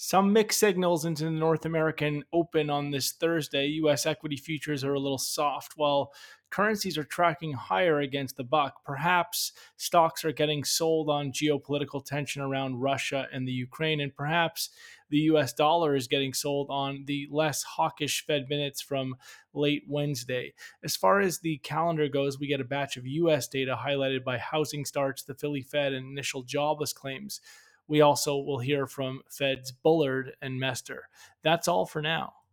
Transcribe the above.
Some mixed signals into the North American open on this Thursday. US equity futures are a little soft, while currencies are tracking higher against the buck. Perhaps stocks are getting sold on geopolitical tension around Russia and the Ukraine, and perhaps the US dollar is getting sold on the less hawkish Fed minutes from late Wednesday. As far as the calendar goes, we get a batch of US data highlighted by housing starts, the Philly Fed, and initial jobless claims. We also will hear from Feds Bullard and Mester. That's all for now.